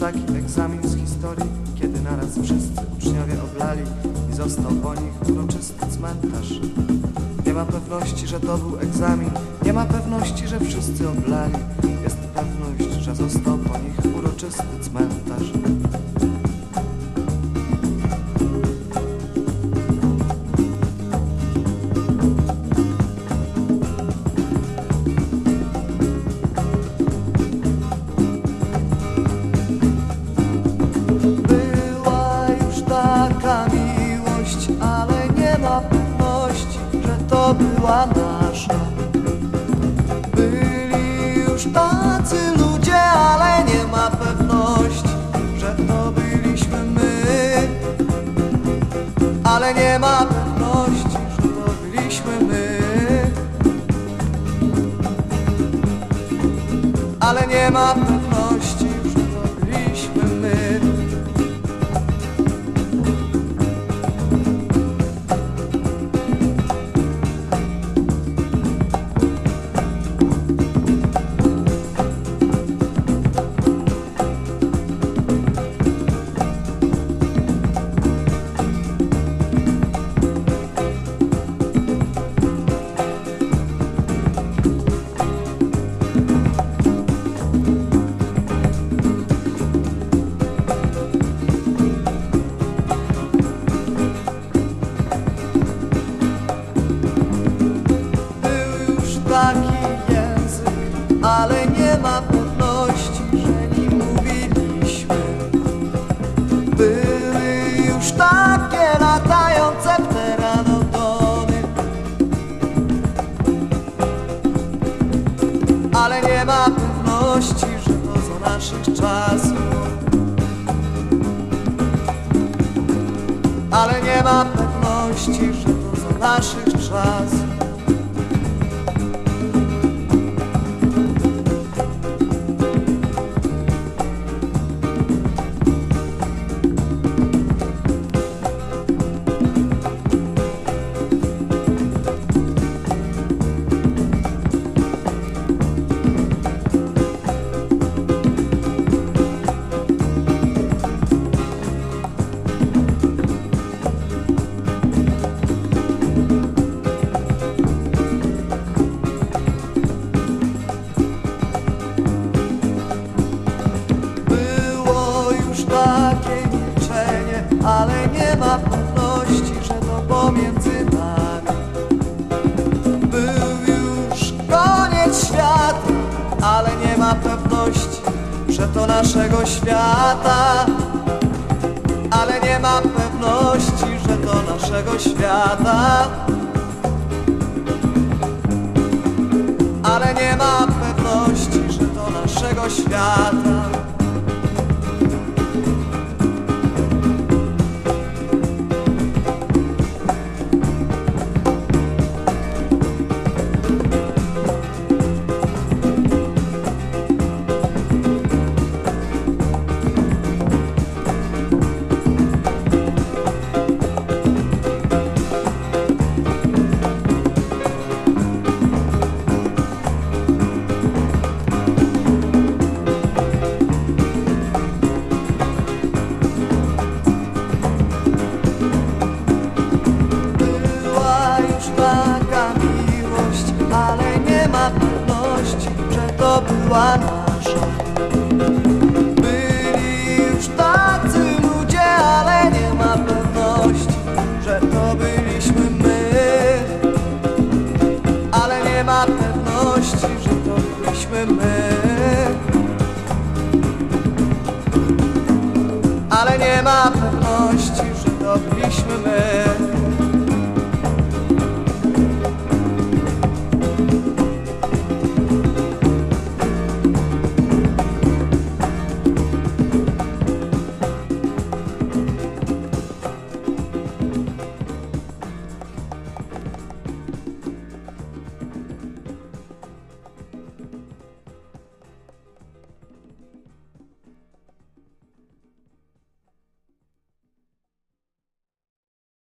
taki egzamin z historii, kiedy naraz wszyscy uczniowie oblali i został po nich uroczysty cmentarz. Nie ma pewności, że to był egzamin, nie ma pewności, że wszyscy oblali. Jest pewność, że został po nich uroczysty cmentarz. Była już taka miłość, ale nie ma pewności, że to była nasza. Byli już tacy ludzie, ale nie ma pewności, że to byliśmy my. Ale nie ma pewności, że to byliśmy my. Ale nie ma pewności, że to byliśmy my. Taki język, ale nie ma pewności, że nim mówiliśmy. Były już takie latające pteranodony, ale nie ma pewności, że to za naszych czasów. Ale nie ma pewności, że to za naszych czasów. Takie milczenie, ale nie ma pewności, że to pomiędzy nami. Był już koniec świata, ale nie ma pewności, że to naszego świata. Ale nie ma pewności, że to naszego świata. Ale nie ma pewności, że to naszego świata. Ale nie ma pewności, że to była nasza. Byli już tacy ludzie, ale nie ma pewności, że to byliśmy my. Ale nie ma pewności, że to byliśmy my. Ale nie ma pewności, że to byliśmy my.